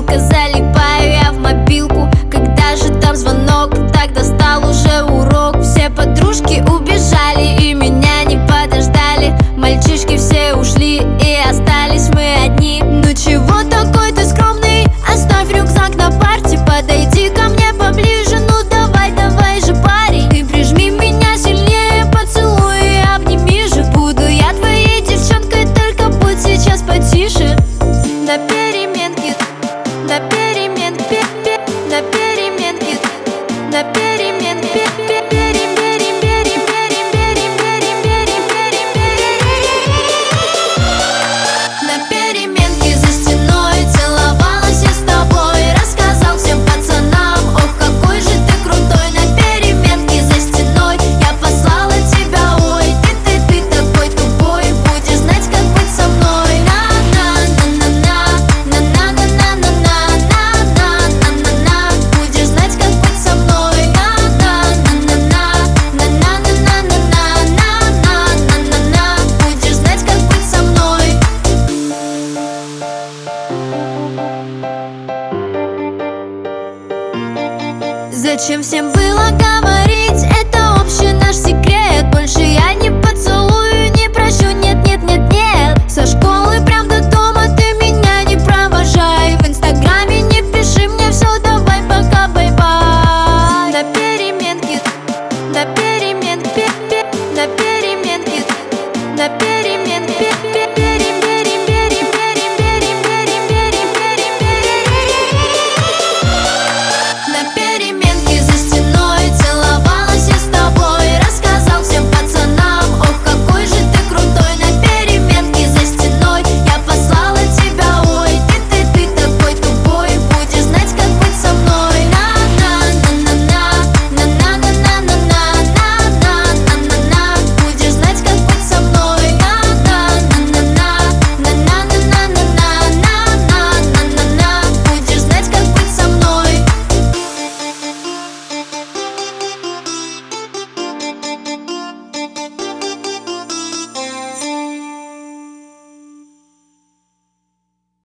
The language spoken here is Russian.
Только залипаю я в мобилку, когда же там звонок, так достал уже урок. Все подружки убежали и меня не подождали. Мальчишки все ушли и остались мы одни. Ну чего такой ты скромный? Оставь рюкзак на парте, подойди ко мне поближе. Ну давай, давай же, парень, ты прижми меня сильнее, поцелуй и обними же. Буду я твоей девчонкой, только будь сейчас потише. На переменке, на переменке, на переменке, на переменке, на переменке за стеной целовалась я с тобой. Рассказал всем пацанам, ох, какой же ты крутой. На переменке за стеной я послала тебя, ой, ты такой тупой. Будешь знать, как быть со мной. Будешь знать, как быть со мной. Будешь знать, как быть со мной. Зачем всем было говорить? Это общий наш секрет. Больше я не поцелую, не прощу, нет, нет, нет, нет. Со школы прям до дома ты меня не провожай. В инстаграме не пиши мне, все, давай, пока, бай-бай. На переменке, на переменке, на переменке, на переменке.